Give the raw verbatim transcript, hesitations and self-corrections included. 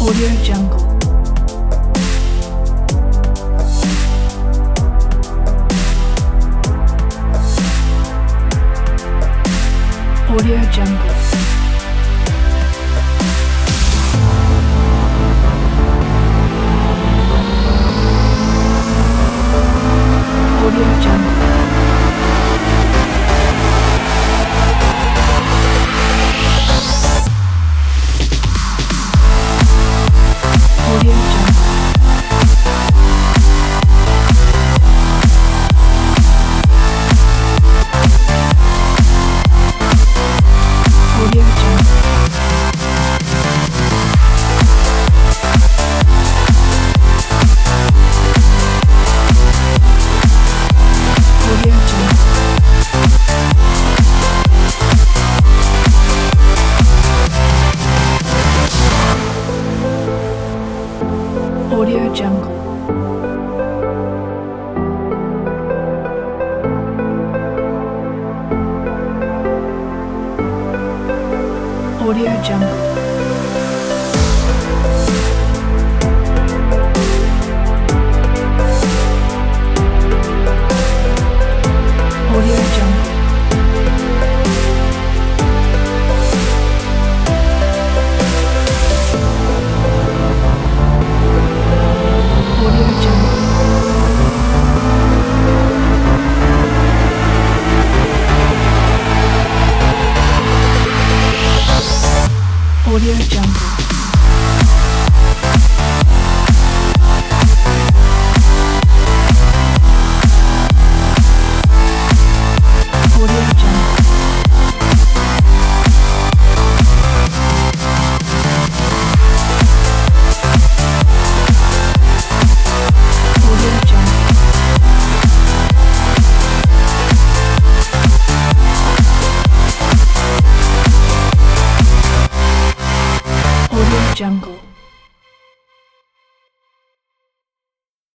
Audio Jungle. Audio Jungle. Audio Jungle. Audio Jungle. Audio Jungle. Audio Jungle. Audio Jungle. Audio Jungle. Audio Jungle. Audio Jungle. Audio Jungle. Audio Jungle. Audio Jungle. Audio Jungle.